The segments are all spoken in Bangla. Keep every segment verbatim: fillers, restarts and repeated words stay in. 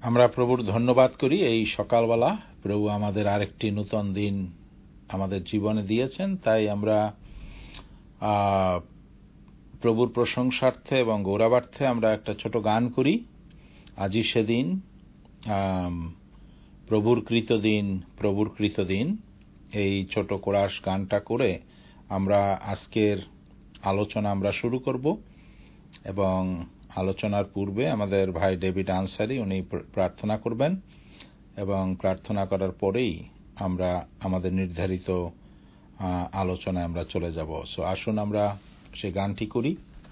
আমরা প্রভুর ধন্যবাদ করি এই সকালবেলা প্রভু আমাদের আরেকটি নতুন দিন আমাদের জীবনে দিয়েছেন, তাই আমরা প্রভুর প্রশংসার্থে এবং গৌরবার্থে আমরা একটা ছোট গান করি। আজই সেদিন, প্রভুর কৃত দিন, প্রভুর কৃত দিন, এই ছোট কোরাস গানটা করে আমরা আজকের আলোচনা আমরা শুরু করব। এবং আলোচনার পূর্বে আমাদের ভাই ডেভিড আনসারি উনি প্রার্থনা করবেন এবং প্রার্থনা করার পরেই আমরা আমাদের নির্ধারিত আলোচনায় আমরা চলে যাব। সো আসুন আমরা সেই গানটি করি।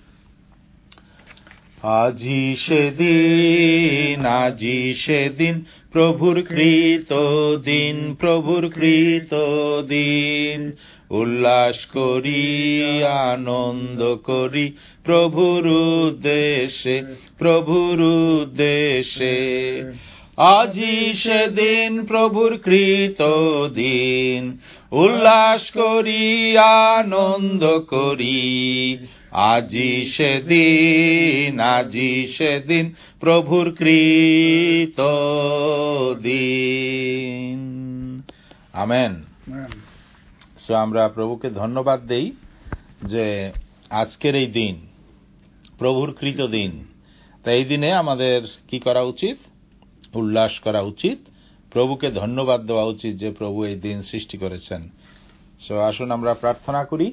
আজি সেদিন, আজি সেদিন, প্রভুর কৃত দিন, প্রভুর কৃত দিন, উল্লাস করি, আনন্দ করি, প্রভুর উদ্দেশ্যে, প্রভুর উদ্দেশ্যে। আজি সেদিন, প্রভুর কৃত দিন, উল্লাস করি, আনন্দ করি। আজি সেদিন, আজি সেদিন, প্রভুর কৃত দিন। আমেন। সো আমরা প্রভুকে ধন্যবাদ দেই যে আজকের এই দিন প্রভুর কৃত দিন। তাই এই দিনে আমাদের কি করা উচিত? উল্লাস করা উচিত, প্রভুকে ধন্যবাদ দেওয়া উচিত যে প্রভু এই দিন সৃষ্টি করেছেন। সো আসুন আমরা প্রার্থনা করি।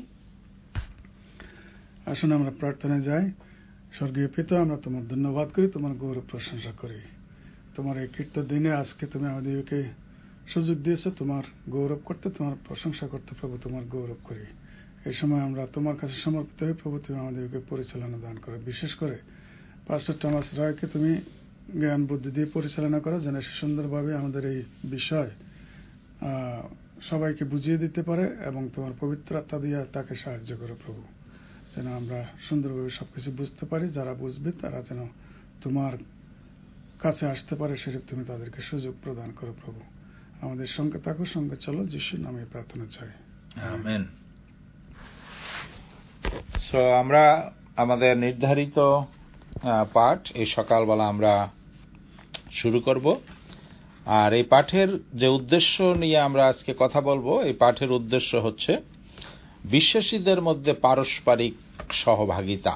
আসুন আমরা প্রার্থনায় যাই। স্বর্গীয় পিতা, আমরা তোমার ধন্যবাদ করি, তোমার গৌরব প্রশংসা করি। তোমার এই কীর্ত দিনে আজকে তুমি আমাদেরকে সুযোগ দিয়েছো তোমার গৌরব করতে, তোমার প্রশংসা করতে। প্রভু, তোমার গৌরব করি। এই সময় আমরা তোমার কাছে সমর্পিত হই। প্রভু, তুমি আমাদেরকে পরিচালনা দান করো। বিশেষ করে পাস্টর টমাস রয়কে তুমি জ্ঞান বুদ্ধি দিয়ে পরিচালনা করো, যেন সে সুন্দরভাবে আমাদের এই বিষয় সবাইকে বুঝিয়ে দিতে পারে এবং তোমার পবিত্র আত্মা দিয়ে তাকে সাহায্য করো। প্রভু, যেন আমরা সুন্দরভাবে সবকিছু বুঝতে পারি। যারা বুঝবে তারা যেন তোমার কাছে আসতে পারে, সেরূপ তুমি তাদেরকে সুযোগ প্রদান করো। প্রভু, আমাদের সঙ্গে থাকো, সঙ্গে চলো। যিশুর নামে প্রার্থনা চাই, আমেন। সো আমরা আমাদের নির্ধারিত পাঠ এই সকালবেলা আমরা শুরু করব। আর এই পাঠের যে উদ্দেশ্য নিয়ে আমরা আজকে কথা বলবো, এই পাঠের উদ্দেশ্য হচ্ছে বিশ্বাসীদের মধ্যে পারস্পরিক সহভাগিতা।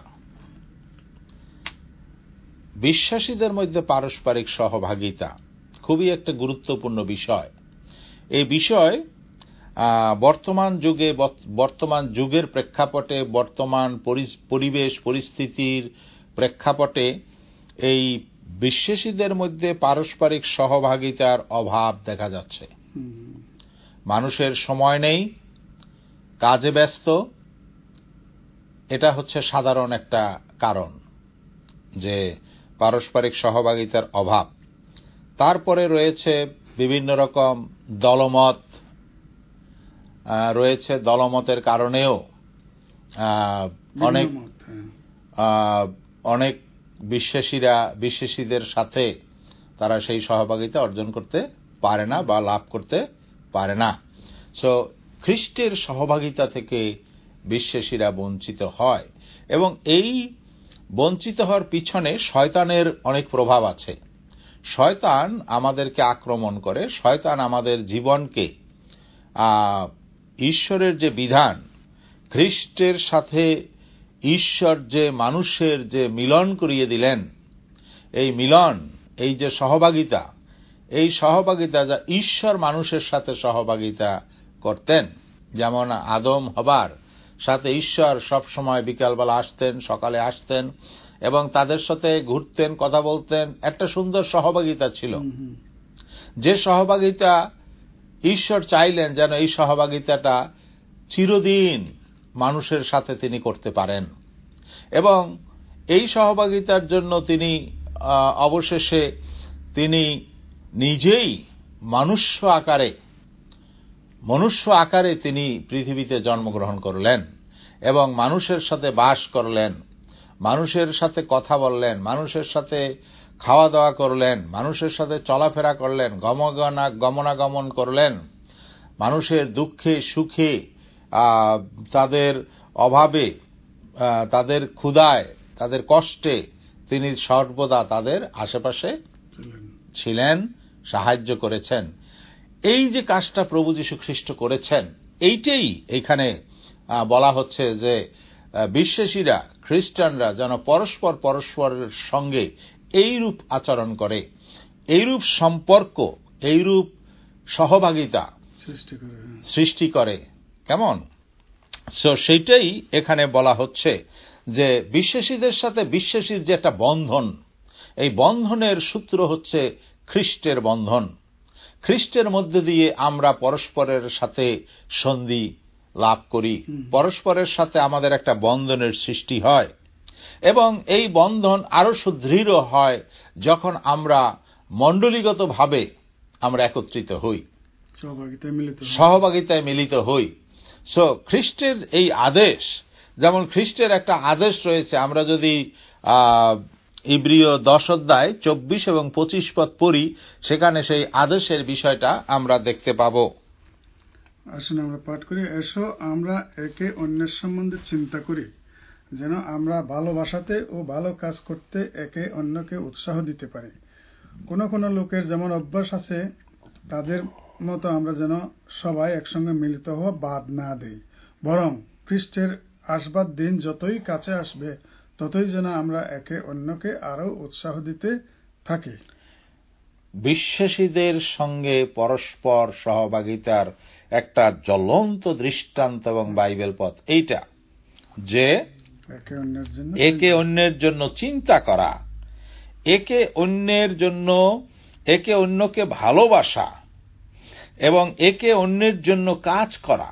বিশ্বাসীদের মধ্যে পারস্পরিক সহভাগিতা খুবই একটা গুরুত্বপূর্ণ বিষয়। এই বিষয় বর্তমান যুগে, বর্তমান যুগের প্রেক্ষাপটে, বর্তমান পরিবেশ পরিস্থিতির প্রেক্ষাপটে এই বিশ্বাসীদের মধ্যে পারস্পরিক সহভাগিতার অভাব দেখা যাচ্ছে। মানুষের সময় নেই, কাজে ব্যস্ত, এটা হচ্ছে সাধারণ একটা কারণ যে পারস্পরিক সহভাগিতার অভাব। তারপরে রয়েছে বিভিন্ন রকম দলমত রয়েছে। দলমতের কারণেও অনেক অনেক বিশ্বাসীরা বিশ্বাসীদের সাথে তারা সেই সহভাগিতা অর্জন করতে পারে না বা লাভ করতে পারে না। সো খ্রিস্টের সহভাগিতা থেকে বিশ্বাসীরা বঞ্চিত হয় এবং এই বঞ্চিত হওয়ার পিছনে শয়তানের অনেক প্রভাব আছে। শয়তান আমাদেরকে আক্রমণ করে। শয়তান আমাদের জীবনকে ঈশ্বরের যে বিধান, খ্রিস্টের সাথে ঈশ্বর যে মানুষের যে মিলন করিয়ে দিলেন, এই মিলন, এই যে সহভাগিতা, এই সহভাগিতা যা ঈশ্বর মানুষের সাথে সহভাগিতা করতেন, যেমন আদম হবার সাথে ঈশ্বর সব সময় বিকালবেলা আসতেন, সকালে আসতেন এবং তাদের সাথে ঘুরতেন, কথা বলতেন। একটা সুন্দর সহভাগিতা ছিল, যে সহভাগিতা ঈশ্বর চাইলেন যেন এই সহভাগিতাটা চিরদিন মানুষের সাথে তিনি করতে পারেন। এবং এই সহভাগিতার জন্য তিনি অবশেষে তিনি নিজেই মনুষ্য আকারে মনুষ্য আকারে তিনি পৃথিবীতে জন্মগ্রহণ করলেন এবং মানুষের সাথে বাস করলেন, মানুষের সাথে কথা বললেন, মানুষের সাথে খাওয়া দাওয়া করলেন, মানুষের সাথে চলাফেরা করলেন, গমনা গমনাগমন করলেন, মানুষের দুঃখে সুখে, তাদের অভাবে, তাদের ক্ষুধায়, তাদের কষ্টে তিনি সর্বদা তাদের আশেপাশে ছিলেন, সাহায্য করেছেন। এই যে কাজটা প্রভু যীশু খ্রিস্ট করেছেন, এইটাই এখানে বলা হচ্ছে যে বিশ্বাসীরা, খ্রিস্টানরা যেন পরস্পর পরস্পরের সঙ্গে এইরূপ আচরণ করে, এইরূপ সম্পর্ক, এইরূপ সহভাগিতা সৃষ্টি করে সৃষ্টি করে কেমন। সো সেইটাই এখানে বলা হচ্ছে যে বিশ্বাসীদের সাথে বিশ্বাসীর যে একটা বন্ধন, এই বন্ধনের সূত্র হচ্ছে খ্রিস্টের বন্ধন। খ্রিস্টের মধ্যে দিয়ে আমরা পরস্পরের সাথে সন্ধি লাভ করি, পরস্পরের সাথে আমাদের একটা বন্ধনের সৃষ্টি হয়, এবং এই বন্ধন আরো সুদৃঢ় হয় যখন আমরা মণ্ডলীগতভাবে আমরা একত্রিত হই, সহভাগিতায় মিলিত হই। সো খ্রিস্টের এই আদেশ, যেমন খ্রিস্টের একটা আদেশ রয়েছে, আমরা যদি ইব্রিয় দশ অধ্যায় চব্বিশ এবং পঁচিশ পদ পড়ি, সেখানে সেই আদেশের বিষয়টা আমরা দেখতে পাব। আসুন আমরা পাঠ করি। এসো আমরা একে অন্যের সম্বন্ধে চিন্তা করি, যেন আমরা ভালোবাসাতে ও ভালো কাজ করতে একে অন্যকে উৎসাহ দিতে পারি। কোন কোন লোকের যেমন অভ্যাস আছে, তাদের মতো আমরা যেন সবাই একসঙ্গে মিলিত হওয়া বাদ না দেই, বরং খ্রিস্টের আসবার দিন যতই কাছে আসবে ততই যেন আমরা একে অন্যকে আরো উৎসাহ দিতে থাকি। বিশ্বাসীদের সঙ্গে পরস্পর সহভাগিতার একটা জ্বলন্ত দৃষ্টান্ত এবং বাইবেল পথ এইটা যে একে অন্যের জন্য একে অন্যের জন্য চিন্তা করা, একে অন্যের জন্য একে অন্যকে ভালোবাসা এবং একে অন্যের জন্য কাজ করা,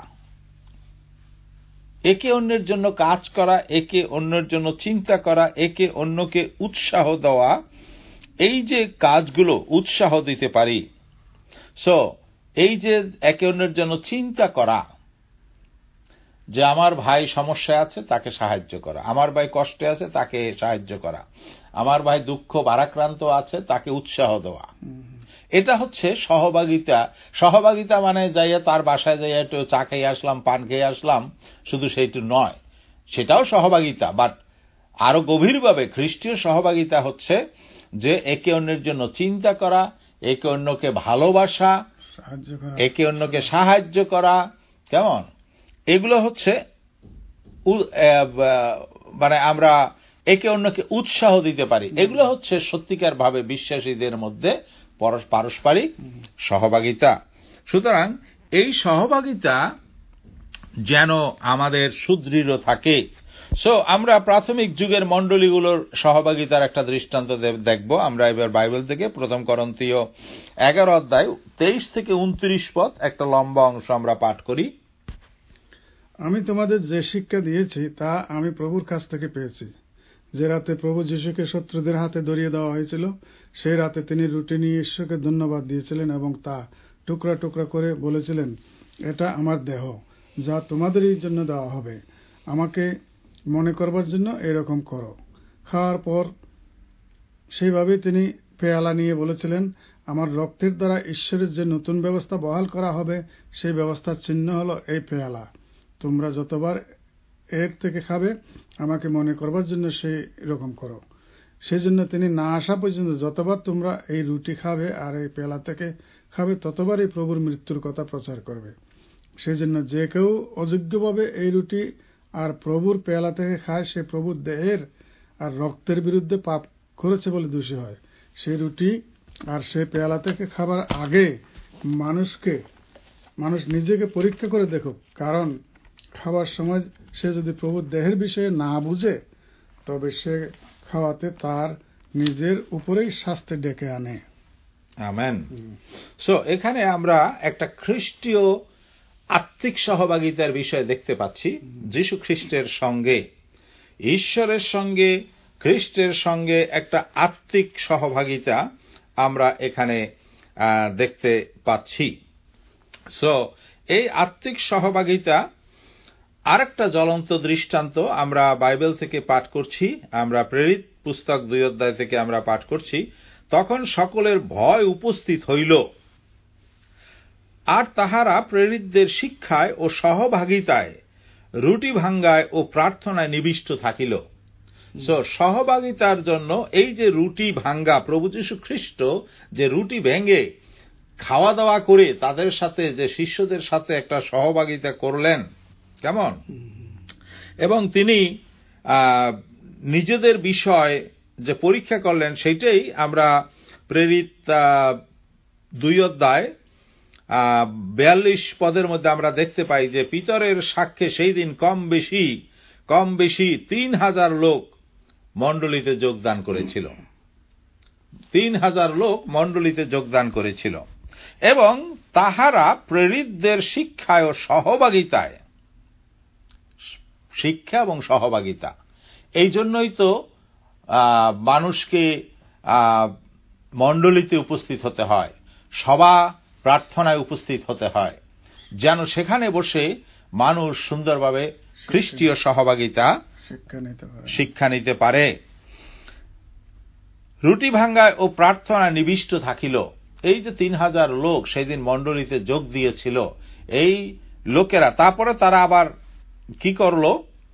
একে অন্যের জন্য কাজ করা, একে অন্যের জন্য চিন্তা করা, একে অন্যকে উৎসাহ দেওয়া, এই যে কাজগুলো উৎসাহ দিতে পারি। সো এই যে একে অন্যের জন্য চিন্তা করা, যে আমার ভাই সমস্যায় আছে তাকে সাহায্য করা, আমার ভাই কষ্টে আছে তাকে সাহায্য করা, আমার ভাই দুঃখ ভারাক্রান্ত আছে তাকে উৎসাহ দেওয়া, এটা হচ্ছে সহভাগিতা। সহভাগিতা মানে যাইয়া তার বাসায় যাইয়া একটু চা খেয়ে আসলাম, পান খেয়ে আসলাম, শুধু সেইটু নয়, সেটাও সহভাগিতা। বাট আরো গভীরভাবে খ্রিস্টীয় সহভাগিতা হচ্ছে যে একে অন্যের জন্য চিন্তা করা, একে অন্যকে ভালোবাসা, একে অন্যকে সাহায্য করা, কেমন, এগুলো হচ্ছে মানে আমরা একে অন্যকে উৎসাহ দিতে পারি। এগুলো হচ্ছে সত্যিকার ভাবে বিশ্বাসীদের মধ্যে পারস্পরিক সহভাগিতা। সুতরাং এই সহভাগিতা যেন আমাদের সুদৃঢ় থাকে। সো আমরা প্রাথমিক যুগের মণ্ডলীগুলোর সহভাগিতার একটা দৃষ্টান্ত দেখব। আমরা এবার বাইবেল থেকে প্রথম করন্থীয় এগারো অধ্যায় তেইশ থেকে উনত্রিশ পদ একটা লম্বা অংশ আমরা পাঠ করি। আমি তোমাদের যে শিক্ষা দিয়েছি তা আমি প্রভুর কাছ থেকে পেয়েছি। যে রাতে প্রভু যীশুকে শত্রুদের হাতে ধরিয়ে দেওয়া হয়েছিল, সেই রাতে তিনি রুটি নিয়ে ঈশ্বরকে ধন্যবাদ দিয়েছিলেন এবং তা টুকরা টুকরা করে বলেছিলেন, এটা আমার দেহ, যা তোমাদেরই জন্য দেওয়া হবে। আমাকে মনে করবার জন্য এরকম করো। খাওয়ার পর সেইভাবে তিনি পেয়ালা নিয়ে বলেছিলেন, আমার রক্তের দ্বারা ঈশ্বরের যে নতুন ব্যবস্থা বহাল করা হবে, সেই ব্যবস্থার চিহ্ন হলো এই পেয়ালা। তোমরা যতবার এর থেকে খাবে আমাকে মনে করবার জন্য সেই রকম করো। সেই জন্য তিনি না আসা পর্যন্ত যতবার তোমরা এই রুটি খাবে আর এই পেয়ালা থেকে খাবে, ততবার এই প্রভুর মৃত্যুর কথা প্রচার করবে। সেই জন্য যে কেউ অযোগ্যভাবে এই রুটি আর প্রভুর পেয়ালা থেকে খায়, সে প্রভুর দেহের আর রক্তের বিরুদ্ধে পাপ করেছে বলে দোষী হয়। সেই রুটি আর সে পেয়ালা থেকে খাবার আগে মানুষকে মানুষ নিজেকে পরীক্ষা করে দেখুক, কারণ খাবার সময় সে যদি প্রভুর দেহের বিষয়ে না বুঝে, তবে সে খাওয়াতে তার নিজের উপরেই শাস্তি ডেকে আনে। আমেন। সো এখানে আমরা একটা খ্রিস্টীয় আত্মিক সহভাগিতার বিষয় দেখতে পাচ্ছি। যীশু খ্রিস্টের সঙ্গে, ঈশ্বরের সঙ্গে, খ্রিস্টের সঙ্গে একটা আত্মিক সহভাগিতা আমরা এখানে দেখতে পাচ্ছি। সো এই আত্মিক সহভাগিতা আরেকটা জ্বলন্ত দৃষ্টান্ত আমরা বাইবেল থেকে পাঠ করছি। আমরা প্রেরিত পুস্তক দুই অধ্যায় থেকে আমরা পাঠ করছি। তখন সকলের ভয় উপস্থিত হইল, আর তাহারা প্রেরিতদের শিক্ষায় ও সহভাগিতায়, রুটি ভাঙ্গায় ও প্রার্থনায় নিবিষ্ট থাকিল। সো সহভাগিতার জন্য এই যে রুটি ভাঙ্গা, প্রভু যীশু খ্রিস্ট যে রুটি ভেঙে খাওয়া দাওয়া করে তাদের সাথে, যে শিষ্যদের সাথে একটা সহভাগিতা করলেন, কেমন, এবং তিনি নিজেদের বিষয় যে পরীক্ষা করলেন, সেইটাই আমরা প্রেরিত দুই অধ্যায় বিয়াল্লিশ পদের মধ্যে আমরা দেখতে পাই যে পিতরের সাক্ষ্যে সেই দিন কম বেশি কম বেশি তিন হাজার লোক মণ্ডলীতে যোগদান করেছিল। তিন হাজার লোক মণ্ডলীতে যোগদান করেছিল এবং তাহারা প্রেরিতদের শিক্ষায় ও সহভাগিতায়, শিক্ষা এবং সহভাগিতা, এই জন্যই তো মানুষকে মণ্ডলীতে উপস্থিত হতে হয়, সভা প্রার্থনায় উপস্থিত হতে হয়, যেন সেখানে বসে মানুষ সুন্দরভাবে খ্রিস্টীয় সহভাগিতা শিক্ষা নিতে পারে। রুটি ভাঙ্গায় ও প্রার্থনায় নিবিষ্ট থাকিল। এই যে তিন হাজার লোক সেদিন মণ্ডলীতে যোগ দিয়েছিল, এই লোকেরা তারপরে তারা আবার কি করল?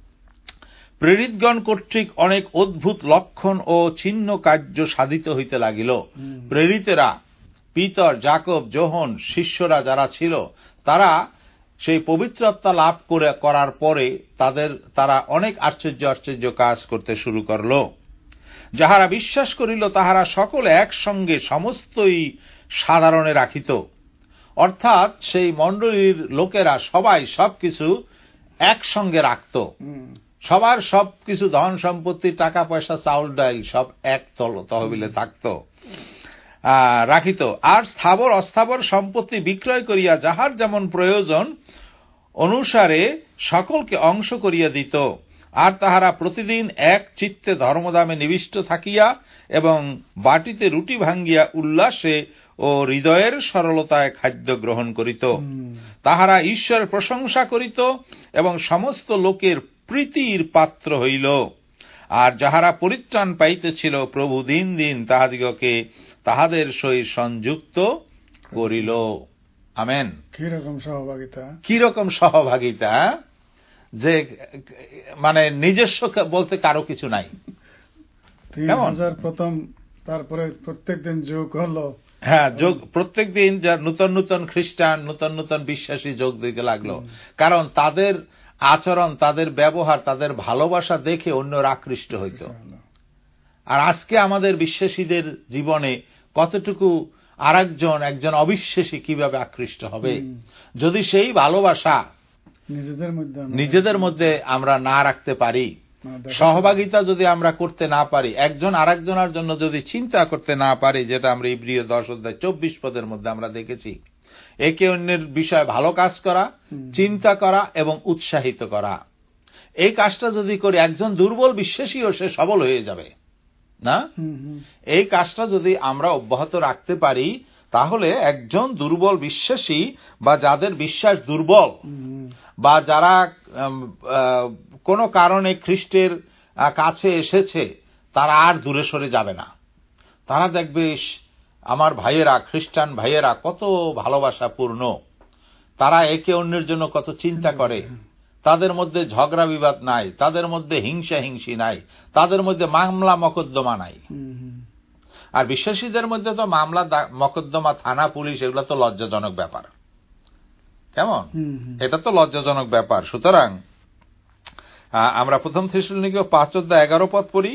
প্রেরিতগণ কর্তৃক অনেক অদ্ভুত লক্ষণ ও চিহ্ন কার্য সাধিত হইতে লাগিল। প্রেরিতেরা, পিতর, যাকব, যোহন, শিষ্যরা যারা ছিল, তারা সেই পবিত্রতা লাভ করে করার পরে তাদের তারা অনেক আশ্চর্য আশ্চর্য কাজ করতে শুরু করল। যাহারা বিশ্বাস করিল তাহারা সকলে একসঙ্গে সমস্তই সাধারণে রাখিত। অর্থাৎ সেই মণ্ডলীর লোকেরা সবাই সবকিছু একসঙ্গে রাখত, সবার সবকিছু ধন সম্পত্তি, টাকা পয়সা, চাউল ডাল সব এক তহবিলে থাকত, রাখিত। আর স্থাবর অস্থাবর সম্পত্তি বিক্রয় করিয়া যাহার যেমন প্রয়োজন অনুসারে সকলকে অংশ করিয়া দিত। আর তাহারা প্রতিদিন এক চিত্তে ধর্মদামে নিবিষ্ট থাকিয়া এবং বাটিতে রুটি ভাঙ্গিয়া উল্লাসে ও হৃদয়ের সরলতায় খাদ্য গ্রহণ করিত। তাহারা ঈশ্বরের প্রশংসা করিত এবং সমস্ত লোকের প্রীতির পাত্র হইল। আর যাহারা পরিত্রাণ পাইতেছিল প্রভু দিন দিন তাহাদিগকে তাহাদের সহিত সংযুক্ত করিল। আমেন। কিরকম সহভাগিতা, কিরকম সহভাগিতা, যে মানে নিজস্ব বলতে কারো কিছু নাই। তিন হাজার প্রথম, তারপরে প্রত্যেক দিন যোগ হলো। হ্যাঁ, যোগ প্রত্যেক দিন যা নূতন নূতন খ্রিস্টান, নূতন নূতন বিশ্বাসী যোগ দিতে লাগলো, কারণ তাদের আচরণ, তাদের ব্যবহার, তাদের ভালোবাসা দেখে অন্যরা আকৃষ্ট হইত। আর আজকে আমাদের বিশ্বাসীদের জীবনে কতটুকু আরেকজন একজন অবিশ্বাসী কিভাবে আকৃষ্ট হবে, যদি সেই ভালোবাসা নিজেদের মধ্যে নিজেদের মধ্যে আমরা না রাখতে পারি, সহভাগিতা যদি আমরা করতে না পারি, একজন আরেকজনের জন্য যদি চিন্তা করতে না পারি, যেটা আমরা ইব্রিয় দশ অধ্যায় চব্বিশ পদের মধ্যে আমরা দেখেছি, একে অন্যের বিষয়ে ভালো কাজ করা, চিন্তা করা এবং উৎসাহিত করা, এই কাজটা যদি করি, একজন দুর্বল বিশ্বাসীও সে সবল হয়ে যাবে না। এই কাজটা যদি আমরা অব্যাহত রাখতে পারি, তাহলে একজন দুর্বল বিশ্বাসী বা যাদের বিশ্বাস দুর্বল বা যারা কোনো কারণে খ্রিস্টের কাছে এসেছে, তারা আর দূরে সরে যাবে না। তারা দেখবে আমার ভাইয়েরা, খ্রিস্টান ভাইয়েরা কত ভালোবাসা পূর্ণ, তারা একে অন্যের জন্য কত চিন্তা করে, তাদের মধ্যে ঝগড়া বিবাদ নাই, তাদের মধ্যে হিংসা হিংসি নাই, তাদের মধ্যে মামলা মকদ্দমা নাই। আর বিশ্বাসীদের মধ্যে তো মামলা মকদ্দমা, থানা, পুলিশ, এগুলো তো লজ্জাজনক ব্যাপার। কেমন, এটা তো লজ্জাজনক ব্যাপার। সুতরাং আমরা প্রথম থেসলোনিকে পাঁচ অধ্যায় এগারো পদ পড়ি।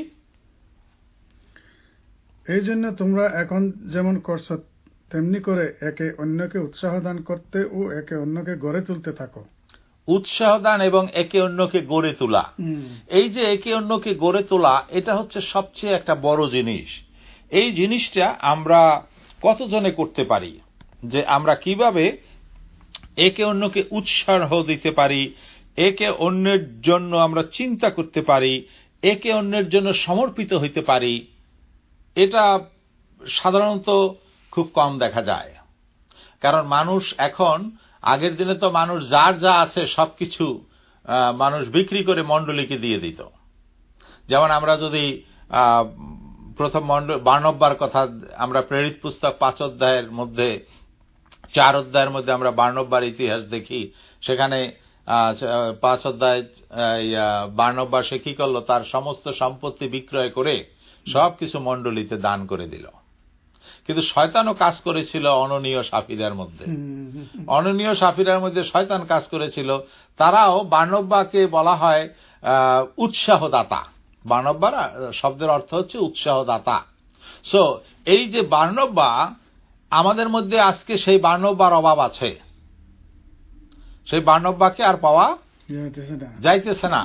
এই জন্য তোমরা এখন যেমন করছো তেমনি করে একে অন্যকে উৎসাহ দান করতে ও একে অন্যকে গড়ে তুলতে থাকো। উৎসাহ দান এবং একে অন্যকে গড়ে তোলা, এই যে একে অন্যকে গড়ে তোলা, এটা হচ্ছে সবচেয়ে একটা বড় জিনিস। এই জিনিসটা আমরা কতজনে করতে পারি, যে আমরা কিভাবে একে অন্যকে উৎসাহ দিতে পারি, একে অন্যের জন্য আমরা চিন্তা করতে পারি, একে অন্যের জন্য সমর্পিত হইতে পারি, এটা সাধারণত খুব কম দেখা যায়। কারণ মানুষ এখন, আগের দিনে তো মানুষ যার যা আছে সবকিছু মানুষ বিক্রি করে মণ্ডলীকে দিয়ে দিত। যেমন আমরা যদি প্রথম বার্নব্যার কথা আমরা প্রেরিত পুস্তক পাঁচ অধ্যায়ের মধ্যে, চার অধ্যায়ের মধ্যে আমরা বার্নব্যার ইতিহাস দেখি, সেখানে পাঁচ অধ্যায় বার্নবা সে কি করলো, তার সমস্ত সম্পত্তি বিক্রয় করে সবকিছু মণ্ডলীতে দান করে দিল। কিন্তু শয়তানও কাজ করেছিল অননীয় সাফিরার মধ্যে। অননীয় সাফিরার মধ্যে শয়তান কাজ করেছিল। তারাও বার্নবাকে বলা হয় উৎসাহদাতা। বার্নবার শব্দের অর্থ হচ্ছে উৎসাহদাতা। সো এই যে বার্নবা, আমাদের মধ্যে আজকে সেই বার্নবার অভাব আছে। সেই বার্নবাকে আর পাওয়া যাইতেছে না।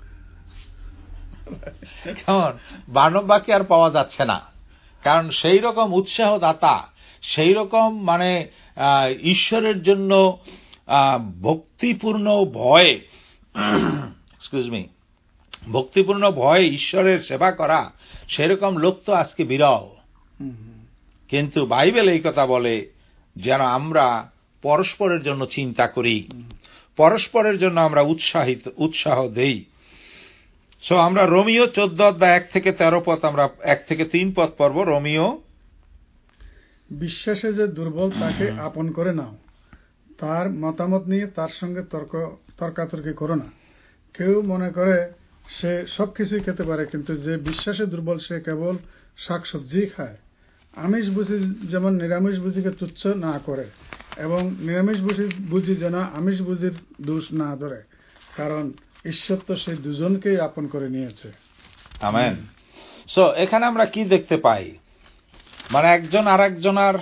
কেমন? বার্নবাকে আর পাওয়া যাচ্ছে না, কারণ সেই রকম উৎসাহদাতা, সেই রকম মানে ঈশ্বরের জন্য ভক্তিপূর্ণ ভয়, এক্সকিউজ মি, ভক্তিপূর্ণ ভয় ঈশ্বরের সেবা করা, সেরকম লোক তো আজকে বিরল। কিন্তু বাইবেল এই কথা বলে যেন আমরা পরস্পরের জন্য চিন্তা করি, পরস্পরের জন্য আমরা উৎসাহিত উৎসাহ দেই। সো আমরা রোমিও চোদ্দ অধ্যায় এক থেকে তেরো পদ, আমরা এক থেকে তিন পদ পড়ব। রোমিও, বিশ্বাসে যে দুর্বল তাকে আপন করে নাও, তার মতামত নিয়ে তার সঙ্গে তর্ক তর্কাতর্কি করো না। কেউ মনে করে সে সবকিছুই খেতে পারে, কিন্তু যে বিশ্বাসে দুর্বল সে কেবল শাকসবজি খায়। আমিষ বুঝি যেমন নিরামিষ বুঝিকে তুচ্ছ না করে, এবং নিরামিষ বুঝি যেন আমিষ বুঝির দোষ না ধরে, কারণ ঈশ্বর তো সেই দুজনকেই আপন করে নিয়েছে। আমেন। সো এখানে আমরা কি দেখতে পাই? মানে একজন আর একজনের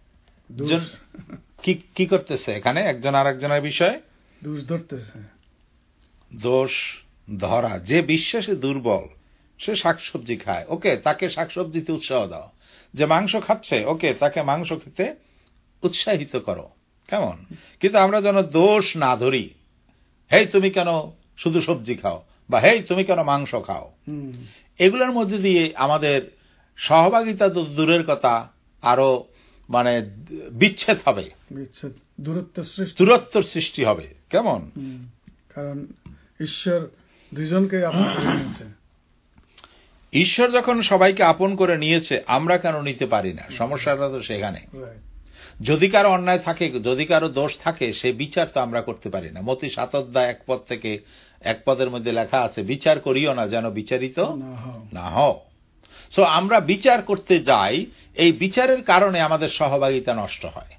কি করতেছে? এখানে একজন আর একজনের বিষয়ে দোষ ধরতেছে। দোষ ধরা। যে বিশ্বাসে দুর্বল সে শাকসবজি খায়, ওকে, তাকে শাকসবজিতে উৎসাহ দাও। যে মাংস খাচ্ছে, ওকে, তাকে মাংস খেতে উৎসাহিত করো। কেমন? কিন্তু আমরা যেন দোষ না ধরি, হেই তুমি কেন শুধু সবজি খাও, বা হেই তুমি কেন মাংস খাও। এগুলোর মধ্যে দিয়ে আমাদের সহভাগিতা তো দূরের কথা, আরো মানে বিচ্ছেদ হবে, বিচ্ছেদ, দূরত্ব সৃষ্টি, দূরত্বর সৃষ্টি হবে। কেমন? কারণ ঈশ্বর দুজনকে আপন করে নিয়েছে। ঈশ্বর যখন সবাইকে আপন করে নিয়েছে, আমরা কেন নিতে পারি না? সমস্যাটা তো সেখানে। যদি কারো অন্যায় থাকে, যদি কারো দোষ থাকে, সে বিচার তো আমরা করতে পারি না। মতি সাত অধ্যায় এক পদ থেকে এক পদের মধ্যে লেখা আছে, বিচার করিও না যেন বিচারিত না হও। সো আমরা বিচার করতে যাই, এই বিচারের কারণে আমাদের সহভাগিতা নষ্ট হয়,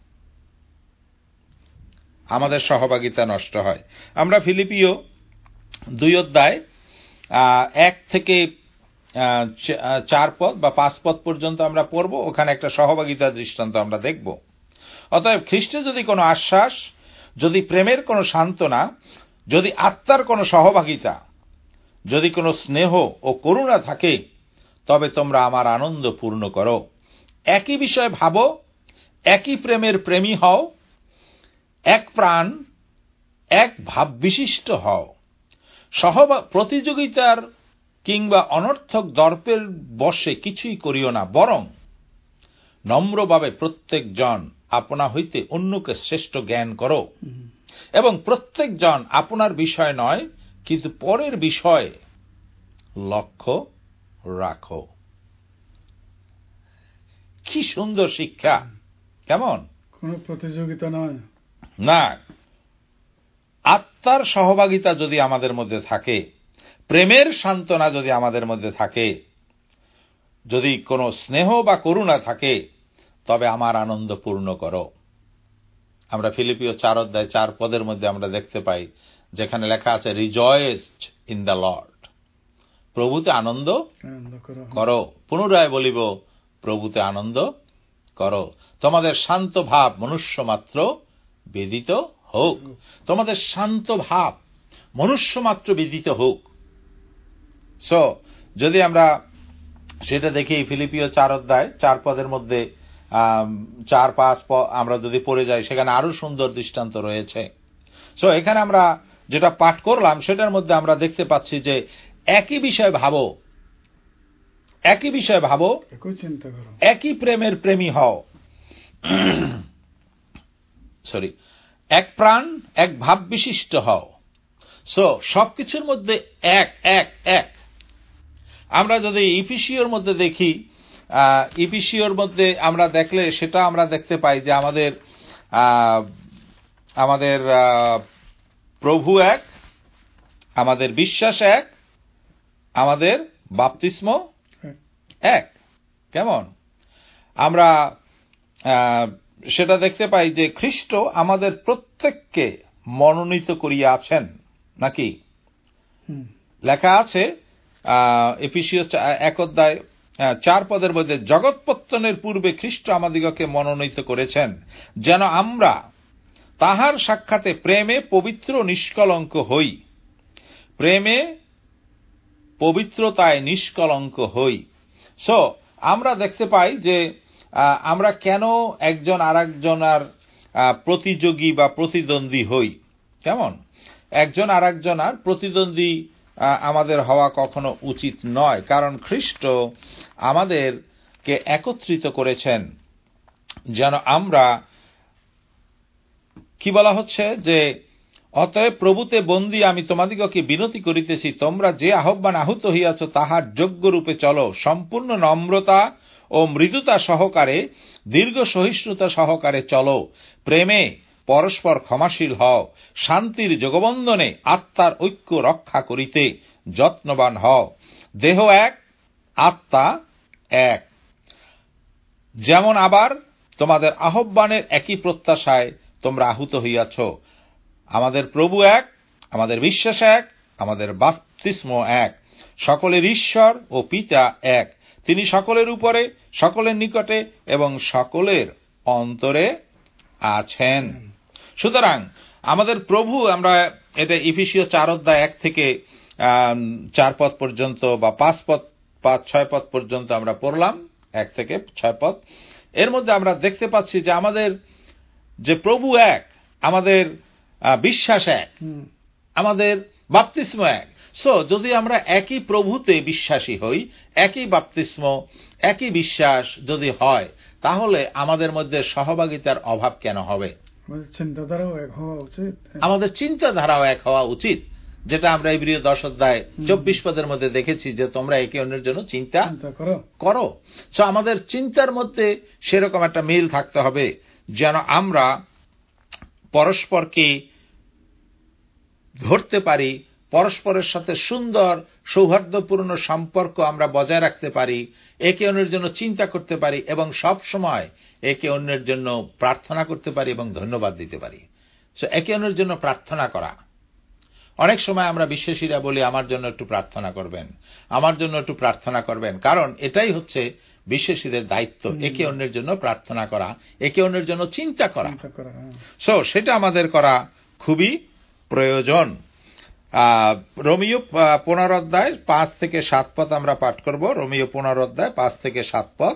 আমাদের সহভাগিতা নষ্ট হয়। আমরা ফিলিপিও দুই অধ্যায় এক থেকে চার পদ বা পাঁচ পদ পর্যন্ত আমরা পড়ব। ওখানে একটা সহভাগিতার দৃষ্টান্ত আমরা দেখব। অতএব খ্রিস্টে যদি কোনো আশ্বাস, যদি প্রেমের কোনো সান্ত্বনা, যদি আত্মার কোনো সহভাগিতা, যদি কোনো স্নেহ ও করুণা থাকে, তবে তোমরা আমার আনন্দ পূর্ণ করো। একই বিষয় ভাবো, একই প্রেমের প্রেমী হও, এক প্রাণ, এক ভাব বিশিষ্ট হও। সহবা প্রতিযোগিতার কিংবা অনর্থক দর্পের বশে কিছুই করিও না, বরং নম্রভাবে প্রত্যেক জন আপনা হইতে অন্যকে শ্রেষ্ঠ জ্ঞান করো, এবং প্রত্যেক জন আপনার বিষয় নয়, কিন্তু পরের বিষয়ে লক্ষ্য রাখো। কি সুন্দর শিক্ষা! কেমন? কোন প্রতিযোগিতা নয়, না। আত্মার সহভাগিতা যদি আমাদের মধ্যে থাকে, প্রেমের সান্ত্বনা যদি আমাদের মধ্যে থাকে, যদি কোনো স্নেহ বা করুণা থাকে, তবে আমার আনন্দ পূর্ণ করো। আমরা ফিলিপিও চার অধ্যায় চার পদের মধ্যে আমরা দেখতে পাই, যেখানে লেখা আছে, রিজয়েসড ইন দ্য লর্ড, প্রভুতে আনন্দ করো। পুনরায় বলিব, প্রভুতে আনন্দ করো। তোমাদের শান্ত ভাব মনুষ্য মাত্র বেদিত হোক। তোমাদের শান্ত ভাব মনুষ্য মাত্র বেদিত হোক। সো যদি আমরা সেটা দেখি, ফিলিপিও চার অধ্যায় চার পদের মধ্যে চার পাঁচ আমরা যদি পড়ে যাই, সেখানে আরো সুন্দর দৃষ্টান্ত রয়েছে। সো এখানে আমরা যেটা পাঠ করলাম, সেটার মধ্যে আমরা দেখতে পাচ্ছি যে একই বিষয় ভাবো, একই বিষয় ভাবো, একই প্রেমের প্রেমী হও, সরি এক প্রাণ, এক ভাব বিশিষ্ট হও। সো সবকিছুর মধ্যে এক এক এক। আমরা যদি ইফিসীয়র মধ্যে দেখি, ইফিসীয়র মধ্যে আমরা দেখলে সেটা আমরা দেখতে পাই যে আমাদের আমাদের প্রভু এক, আমাদের বিশ্বাস এক, আমাদের বাপ্তিস্ম এক। কেমন আমরা সেটা দেখতে পাই যে খ্রিস্ট আমাদের প্রত্যেককে মনোনীত করিয়াছেন, নাকি? লেখা আছে এফেসীয় এক অধ্যায় চার পদের মধ্যে, জগৎপত্তনের পূর্বে খ্রিস্ট আমাদিগকে মনোনীত করেছেন যেন আমরা তাহার সাক্ষাতে প্রেমে পবিত্র নিষ্কলঙ্ক হই, প্রেমে পবিত্রতায় নিষ্কলঙ্ক হই। সো আমরা দেখতে পাই যে আমরা কেন একজন আরেকজনের প্রতিযোগী বা প্রতিদ্বন্দ্বী হই। কেমন একজন আরেকজনের প্রতিদ্বন্দ্বী আমাদের হওয়া কখনো উচিত নয়, কারণ খ্রিস্ট আমাদেরকে একত্রিত করেছেন যেন আমরা, কি বলা হচ্ছে যে অতএব প্রভুতে বন্দী আমি তোমাদিগকে বিনতি করিতেছি, তোমরা যে আহ্বান আহুত হইয়াছ তাহার যোগ্যরূপে চলো, সম্পূর্ণ নম্রতা ও মৃদুতা সহকারে দীর্ঘ সহিষ্ণুতা সহকারে চলো, প্রেমে পরস্পর ক্ষমাশীল হও, শান্তির যোগবন্ধনে আত্মার ঐক্য রক্ষা করিতে যত্নবান হও, দেহ এক আত্মা এক, যেমন আবার তোমাদের আহ্বানের একই প্রত্যাশায় তোমরা আহুত হইয়াছ। আমাদের প্রভু এক, আমাদের বিশ্বাস এক, আমাদের বাপ্তিস্ম এক, সকলের ঈশ্বর ও পিতা এক, তিনি সকলের উপরে, সকলের নিকটে এবং সকলের অন্তরে আছেন। সুতরাং আমাদের প্রভু, আমরা এটা এফেসীয় চার অধ্যায় এক থেকে চার পদ পর্যন্ত বা পাঁচ পদ পাঁচ ছয় পদ পর্যন্ত আমরা পড়লাম, এক থেকে ছয় পদ। এর মধ্যে আমরা দেখতে পাচ্ছি যে আমাদের যে প্রভু এক, আমাদের বিশ্বাস এক, আমাদের বাপ্তিস্ম এক। সো যদি আমরা একই প্রভুতে বিশ্বাসী হই, একই বাপ্তিস্ম, একই বিশ্বাস যদি হয়, তাহলে আমাদের মধ্যে সহভাগিতার অভাব কেন হবে? চিন্তাধারাও এক হওয়া উচিত, আমাদের চিন্তাধারাও এক হওয়া উচিত, যেটা আমরা ইব্রিয় দশ অধ্যায় চব্বিশ পদের মধ্যে দেখেছি যে তোমরা একে অন্যের জন্য চিন্তা করো। সো আমাদের চিন্তার মধ্যে সেরকম একটা মিল থাকতে হবে যেন আমরা পরস্পরকে ধরতে পারি, পরস্পরের সাথে সুন্দর সৌহার্দ্যপূর্ণ সম্পর্ক আমরা বজায় রাখতে পারি, একে অন্যের জন্য চিন্তা করতে পারি এবং সব সময় একে অন্যের জন্য প্রার্থনা করতে পারি এবং ধন্যবাদ দিতে পারি। সো একে অন্যের জন্য প্রার্থনা করা। অনেক সময় আমরা বিশ্বাসীরা বলি আমার জন্য একটু প্রার্থনা করবেন, আমার জন্য একটু প্রার্থনা করবেন, কারণ এটাই হচ্ছে বিশ্বাসীদের দায়িত্ব, একে অন্যের জন্য প্রার্থনা করা, একে অন্যের জন্য চিন্তা করা। সো সেটা আমাদের করা খুবই প্রয়োজন। রোমীয় পনেরো অধ্যায় পাঁচ থেকে সাত পদ আমরা পাঠ করব। রোমীয় পনেরো অধ্যায় পাঁচ থেকে সাত পদ।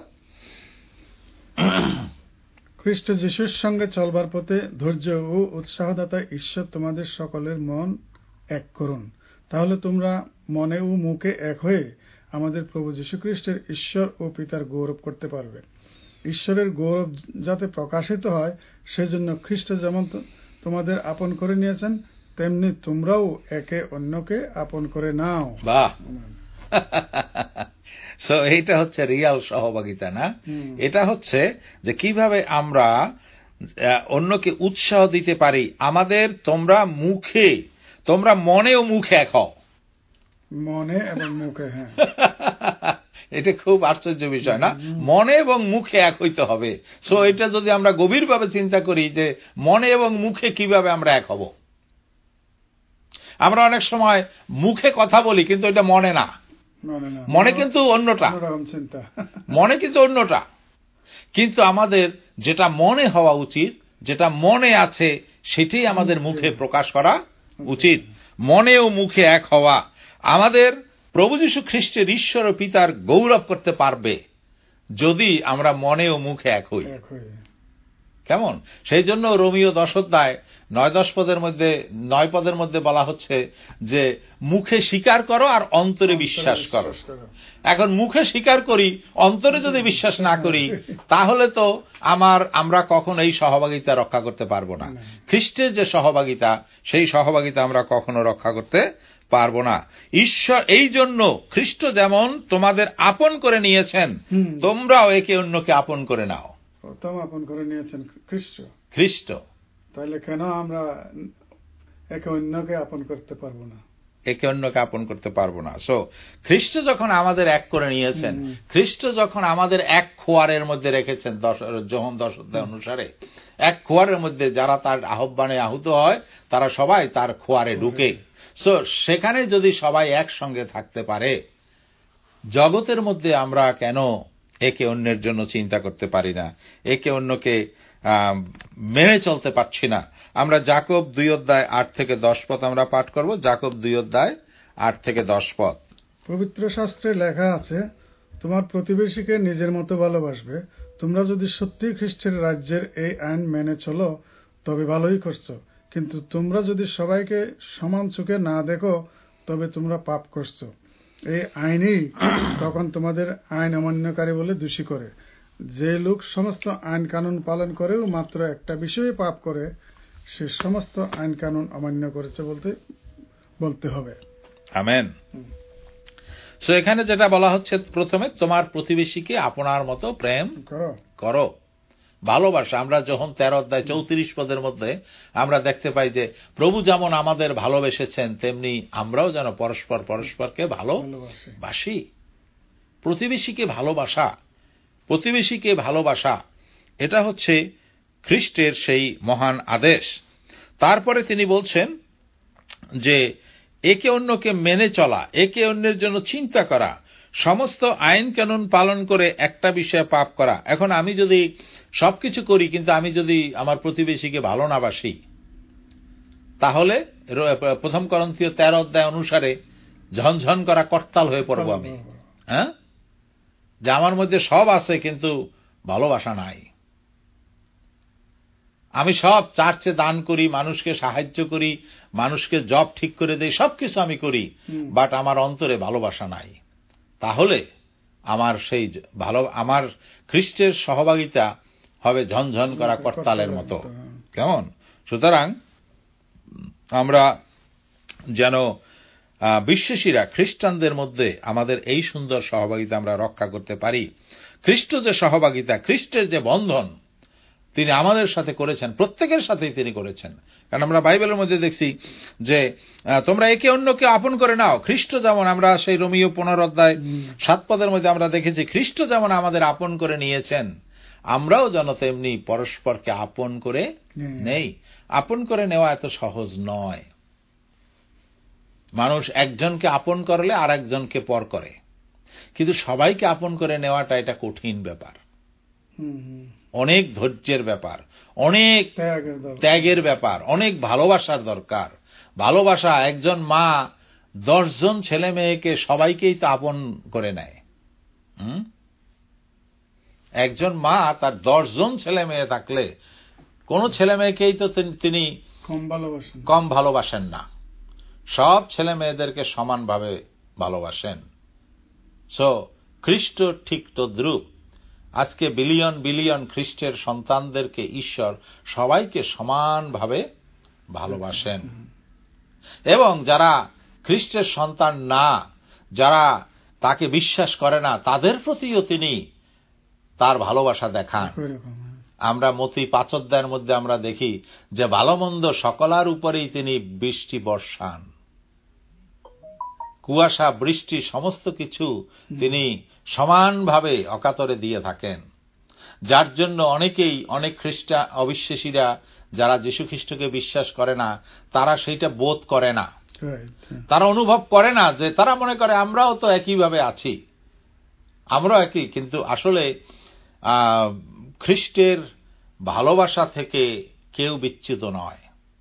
খ্রিস্ট যিশুর সঙ্গে চলবার পথে ধৈর্য ও উৎসাহদাতা ঈশ্বর তোমাদের সকলের মন এক করুন, তাহলে তোমরা মনে ও মুখে এক হয়ে আমাদের প্রভু যীশু খ্রিস্টের ঈশ্বর ও পিতার গৌরব করতে পারবে। ঈশ্বরের গৌরব যাতে প্রকাশিত হয়, সেজন্য খ্রিস্ট যেমন তোমাদের আপন করে নিয়েছেন, তেমনি তোমরাও একে অন্যকে আপন করে নাও। বাহ! সো এইটা হচ্ছে রিয়াল সহভাগিতা, না? এটা হচ্ছে যে কিভাবে আমরা অন্যকে উৎসাহ দিতে পারি। আমাদের তোমরা মুখে, তোমরা মনে ও মুখে এক হও। মনে এবং মুখে, হ্যাঁ। এটা খুব আশ্চর্য বিষয়, না? মনে এবং মুখে এক হইতে হবে। সো এটা যদি আমরা গভীরভাবে চিন্তা করি যে মনে এবং মুখে কিভাবে আমরা এক হব। আমরা অনেক সময় মুখে কথা বলি কিন্তু এটা মনে না, মনে কিন্তু অন্যটা, মনে কিন্তু অন্যটা। কিন্তু আমাদের যেটা মনে হওয়া উচিত, যেটা মনে আছে, সেটাই আমাদের মুখে প্রকাশ করা উচিত। মনে ও মুখে এক হওয়া আমাদের প্রভু যীশু খ্রিস্টের ঈশ্বর ও পিতার গৌরব করতে পারবে যদি আমরা মনে ও মুখে এক হই। কেমন? সেই জন্য রোমীয় দশ অধ্যায় নয় দশ পদের মধ্যে নয় পদের মধ্যে বলা হচ্ছে যে মুখে স্বীকার করো আর অন্তরে বিশ্বাস করো। এখন মুখে স্বীকার করি, অন্তরে যদি বিশ্বাস না করি, তাহলে তো আমার আমরা কখনো এই সহভাগিতা রক্ষা করতে পারবো না। খ্রিস্টের যে সহভাগিতা, সেই সহভাগিতা আমরা কখনো রক্ষা করতে পারবো না। ঈশ্বর এই জন্য খ্রিস্ট যেমন তোমাদের আপন করে নিয়েছেন, তোমরাও একে অন্যকে আপন করে নাও। প্রথম আপন করে নিয়েছেন খ্রিস্ট। খ্রিস্ট। তাহলে কেন আমরা একে অন্যকে আপন করতে পারবো না একে অন্যকে আপন করতে পারবো না সো খ্রিস্ট যখন আমাদের এক করে নিয়েছেন, খ্রিস্ট যখন আমাদের এক খোয়ারের মধ্যে রেখেছেন, যোহন দশ অধ্যায় অনুসারে এক খোয়ারের মধ্যে যারা তার আহ্বানে আহুত হয় তারা সবাই তার খোয়ারে ঢুকে। সো সেখানে যদি সবাই একসঙ্গে থাকতে পারে, জগতের মধ্যে আমরা কেন একে অন্যের জন্য চিন্তা করতে পারি না, একে অন্যকে মেনে চলতে পারছি না? আমরা যাকব দুই অধ্যায় আট থেকে দশ পদ আমরা পাঠ করব। যাকব দুই অধ্যায় আট থেকে দশ পদ। পবিত্র শাস্ত্রে লেখা আছে, তোমার প্রতিবেশীকে নিজের মতো ভালোবাসবে। তোমরা যদি সত্যি খ্রিস্টের রাজ্যের এই আইন মেনে চলো তবে ভালোই করছো, কিন্তু তোমরা যদি সবাইকে সমান চোখে না দেখো তবে তোমরা পাপ করছো। এই আইনই তখন তোমাদের আইন অমান্যকারী বলে দোষী করে। যে লোক সমস্ত আইন কানুন পালন করেও মাত্র একটা বিষয়ে পাপ করে, সে সমস্ত আইন কানুন অমান্য করেছে বলতে বলতে হবে। আমেন। সো এখানে যেটা বলা হচ্ছে, প্রথমে তোমার প্রতিবেশীকে আপনার মতো প্রেম করো করো ভালোবাসা। আমরা যখন তেরো অধ্যায় চৌত্রিশ পদের মধ্যে আমরা দেখতে পাই যে প্রভু যেমন আমাদের ভালোবেসেছেন তেমনি আমরাও যেন পরস্পর পরস্পরকে ভালোবাসি। প্রতিবেশীকে ভালোবাসা, প্রতিবেশীকে ভালোবাসা এটা হচ্ছে খ্রিস্টের সেই মহান আদেশ। তারপরে তিনি বলছেন যে একে অন্যকে মেনে চলা, একে অন্যের জন্য চিন্তা করা, সমস্ত আইন কানুন পালন করে একটা বিষয়ে পাপ করা। এখন আমি যদি সবকিছু করি কিন্তু আমি যদি আমার প্রতিবেশীকে ভালো না বাসি, তাহলে প্রথম করন্থীয় তেরো অধ্যায় অনুসারে ঝনঝন করা করতাল হয়ে পড়ব আমি। হ্যাঁ, যে আমার মধ্যে সব আছে কিন্তু ভালোবাসা নাই। আমি সব চার্চে দান করি, মানুষকে সাহায্য করি, মানুষকে জব ঠিক করে দেই, সবকিছু আমি করি, বাট আমার অন্তরে ভালোবাসা নাই। তাহলে আমার সেই ভালো আমার খ্রিস্টের সহভাগিতা হবে ঝনঝন করা করতালের মতো। কেমন? সুতরাং আমরা যেন বিশ্বাসীরা খ্রিস্টানদের মধ্যে আমাদের এই সুন্দর সহভাগিতা আমরা রক্ষা করতে পারি। খ্রিস্ট যে সহভাগিতা, খ্রিস্টের যে বন্ধন তিনি আমাদের সাথে করেছেন, প্রত্যেকের সাথেই তিনি করেছেন। কারণ আমরা বাইবেলের মধ্যে দেখছি যে তোমরা একে অন্যকে আপন করে নাও। খ্রিস্ট যেমন, আমরা সেই রোমীয় পনেরো অধ্যায় সাত পদের মধ্যে আমরা দেখেছি, খ্রিস্ট যেমন আমাদের আপন করে নিয়েছেন, আমরাও যেন তেমনি পরস্পরকে আপন করে নেই। আপন করে নেওয়া এত সহজ নয়। মানুষ একজনকে আপন করলে আর একজনকে পর করে, কিন্তু সবাইকে আপন করে নেওয়াটা এটা কঠিন ব্যাপার, অনেক ধৈর্যের ব্যাপার, অনেক ত্যাগের ব্যাপার, অনেক ভালোবাসার দরকার। ভালোবাসা, একজন মা দশজন ছেলে মেয়েকে সবাইকেই তো আপন করে নেয়। একজন মা তার দশজন ছেলে মেয়ে থাকলে কোন ছেলে মেয়েকেই তো তিনি কম ভালোবাসেন না, সব ছেলে মেয়েদেরকে সমানভাবে ভালোবাসেন। সো খ্রিস্ট ঠিক তদ্রূপ আজকে বিলিয়ন বিলিয়ন খ্রিস্টের সন্তানদেরকে ঈশ্বর সবাইকে সমানভাবে ভালোবাসেন। এবং যারা খ্রিস্টের সন্তান না, যারা তাকে বিশ্বাস করে না, তাদের প্রতিও তিনি তার ভালোবাসা দেখান। আমরা মতি পাঁচ অধ্যায়ের মধ্যে আমরা দেখি যে ভালো মন্দ সকলার উপরেই তিনি বৃষ্টি বর্ষান, কুয়াশা বৃষ্টি সমস্ত কিছু তিনি সমানভাবে অকাতরে দিয়ে থাকেন। যার জন্য অনেকেই, অনেক খ্রিস্টান অবিশ্বাসীরা যারা যীশু খ্রিস্টকে বিশ্বাস করে না, তারা সেইটা বোধ করে না, তারা অনুভব করে না, যে তারা মনে করে আমরাও তো একইভাবে আছি, আমরাও একই। কিন্তু আসলে খ্রিস্টের ভালোবাসা থেকে কেউ বিচ্যুত নয়।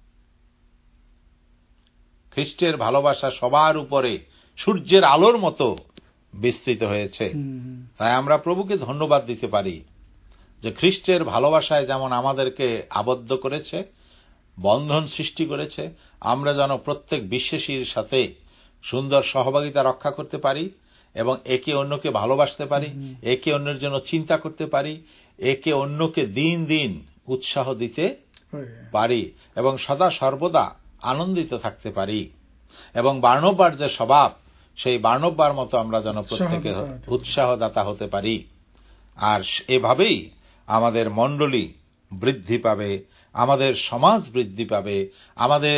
খ্রিস্টের ভালোবাসা সবার উপরে সূর্যের আলোর মতো বিস্তৃত হয়েছে। তাই আমরা প্রভুকে ধন্যবাদ দিতে পারি যে খ্রিস্টের ভালোবাসায় যেমন আমাদেরকে আবদ্ধ করেছে, বন্ধন সৃষ্টি করেছে, আমরা যেন প্রত্যেক বিশ্বাসীর সাথে সুন্দর সহভাগিতা রক্ষা করতে পারি এবং একে অন্যকে ভালোবাসতে পারি, একে অন্যের জন্য চিন্তা করতে পারি, একে অন্যকে দিন দিন উৎসাহ দিতে পারি এবং সদা সর্বদা আনন্দিত থাকতে পারি। এবং বার্নব্যার যে স্বভাব, সেই বার্নব্যার মতো আমরা যেন প্রত্যেকে উৎসাহদাতা হতে পারি। আর এভাবেই আমাদের মণ্ডলী বৃদ্ধি পাবে, আমাদের সমাজ বৃদ্ধি পাবে, আমাদের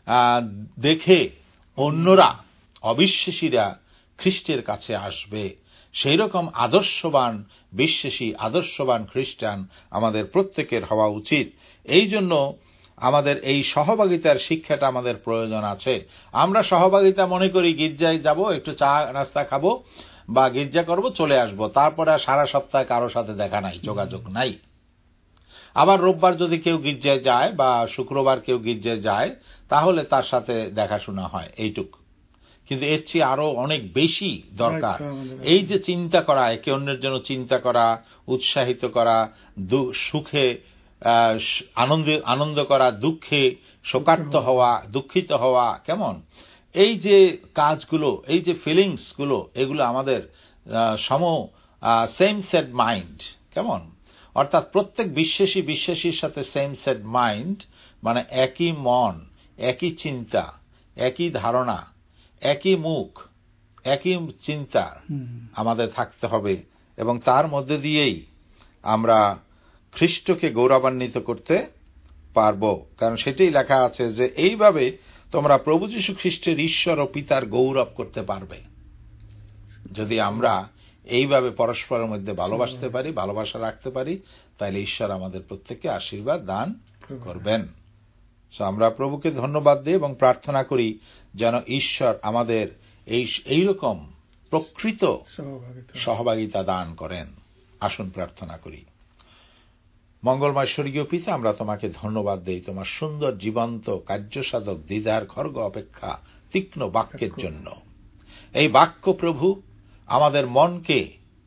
দেখে অন্যরা অবিশ্বাসীরা খ্রিস্টের কাছে আসবে। সেই রকম আদর্শবান বিশ্বাসী, আদর্শবান খ্রিস্টান আমাদের প্রত্যেকের হওয়া উচিত। এই জন্য আমাদের এই সহভাগিতার শিক্ষাটা আমাদের প্রয়োজন আছে। আমরা সহভাগিতা মনে করি গির্জায় যাব, একটু চা নাস্তা খাবো বা গির্জা করব, চলে আসব, তারপরে সারা সপ্তাহ কারো সাথে দেখা নাই, যোগাযোগ নাই। আবার রোববার যদি কেউ গির্জায় যায় বা শুক্রবার কেউ গির্জায় যায়, তাহলে তার সাথে দেখাশোনা হয়, এইটুক। কিন্তু এর চেয়ে আরো অনেক বেশি দরকার এই যে চিন্তা করা, একে অন্যের জন্য চিন্তা করা, উৎসাহিত করা, সুখে আনন্দ আনন্দ করা, দুঃখে শোকার্ত হওয়া, দুঃখিত হওয়া, কেমন এই যে কাজগুলো, এই যে ফিলিংস গুলো, এগুলো আমাদের সম সেম সেট মাইন্ড, কেমন অর্থাৎ প্রত্যেক বিশ্বাসী বিশ্বাসীর সাথে সেম সেট মাইন্ড, মানে একই মন, একই চিন্তা, একই ধারণা, একই মুখ, একই চিন্তা আমাদের থাকতে হবে। এবং তার মধ্যে দিয়েই আমরা খ্রিস্টকে গৌরবান্বিত করতে পারব। কারণ সেটাই লেখা আছে যে এইভাবে তোমরা প্রভু যীশু খ্রিস্টের ঈশ্বর ও পিতার গৌরব করতে পারবে। যদি আমরা এইভাবে পরস্পরের মধ্যে ভালোবাসতে পারি, ভালোবাসা রাখতে পারি, তাহলে ঈশ্বর আমাদের প্রত্যেককে আশীর্বাদ দান করবেন। আমরা প্রভুকে ধন্যবাদ দিই এবং প্রার্থনা করি যেন ঈশ্বর আমাদের এই এইরকম প্রকৃত সহভাগিতা দান করেন। আসুন প্রার্থনা করি। মঙ্গলময় স্বর্গীয় পিতা, আমরা তোমাকে ধন্যবাদ দেই তোমার সুন্দর জীবন্ত কার্যসাধক দ্বিধার খড়গ অপেক্ষা তীক্ষ্ণ বাক্যের জন্য। এই বাক্য প্রভু আমাদের মনকে,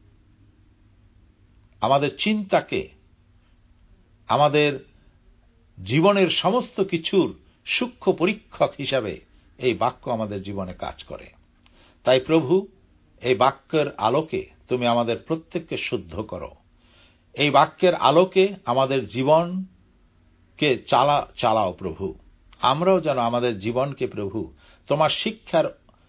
আমাদের চিন্তাকে, আমাদের জীবনের সমস্ত কিছুর সূক্ষ্ম পরীক্ষক হিসাবে এই বাক্য আমাদের জীবনে কাজ করে। তাই প্রভু, এই বাক্যের আলোকে তুমি আমাদের প্রত্যেককে শুদ্ধ করো। এই বাক্যের আলোকে আমাদের জীবনকে চালা চালাও প্রভু। আমরাও যেন আমাদের জীবনকে প্রভু তোমার শিক্ষার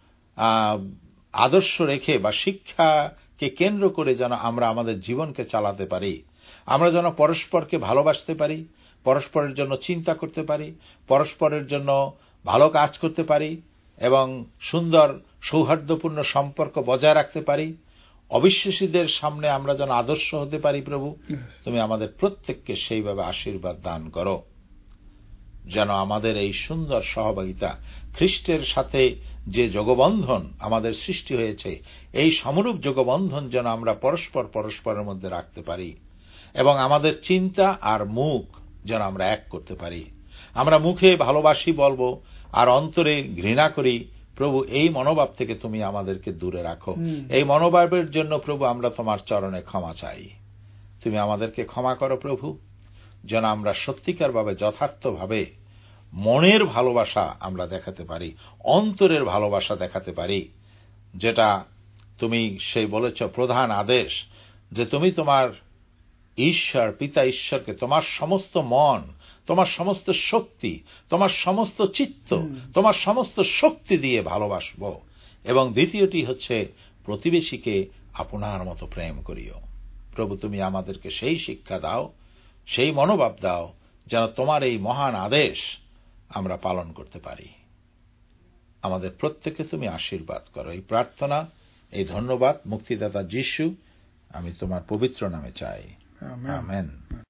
আদর্শ রেখে বা শিক্ষাকে কেন্দ্র করে যেন আমরা আমাদের জীবনকে চালাতে পারি। আমরা যেন পরস্পরকে ভালোবাসতে পারি, পরস্পরের জন্য চিন্তা করতে পারি, পরস্পরের জন্য ভালো কাজ করতে পারি এবং সুন্দর সৌহার্দ্যপূর্ণ সম্পর্ক বজায় রাখতে পারি। অবিশ্বাসীদের সামনে আমরা যেন আদর্শ হতে পারি প্রভু। তুমি আমাদের প্রত্যেককে সেইভাবে আশীর্বাদ দান করো, যেন আমাদের এই সুন্দর সহভাগিতা খ্রিস্টের সাথে যে যোগবন্ধন আমাদের সৃষ্টি হয়েছে, এই সমরূপ যোগবন্ধন যেন আমরা পরস্পর পরস্পরের মধ্যে রাখতে পারি এবং আমাদের চিন্তা আর মুখ যেন আমরা এক করতে পারি। আমরা মুখে ভালোবাসি বলবো আর অন্তরে ঘৃণা করি প্রভু, এই মনোভাব থেকে তুমি আমাদেরকে দূরে রাখো। এই মনোভাবের জন্য প্রভু আমরা তোমার চরণে ক্ষমা চাই। তুমি আমাদেরকে ক্ষমা করো প্রভু, যেন আমরা সত্যিকারভাবে যথার্থভাবে মনের ভালোবাসা আমরা দেখাতে পারি, অন্তরের ভালোবাসা দেখাতে পারি, যেটা তুমি সেই বলেছ প্রধান আদেশ, যে তুমি তোমার ঈশ্বর পিতা ঈশ্বরকে তোমার সমস্ত মন, তোমার সমস্ত শক্তি, তোমার সমস্ত চিত্ত, তোমার সমস্ত শক্তি দিয়ে ভালোবাসবো। এবং দ্বিতীয়টি হচ্ছে প্রতিবেশীকে আপনার মতো প্রেম করিও। প্রভু, তুমি আমাদেরকে সেই শিক্ষা দাও, সেই মনোভাব দাও, যেন তোমার এই মহান আদেশ আমরা পালন করতে পারি। আমাদের প্রত্যেককে তুমি আশীর্বাদ করো। এই প্রার্থনা, এই ধন্যবাদ মুক্তিদাতা যিশু আমি তোমার পবিত্র নামে চাই। আমেন।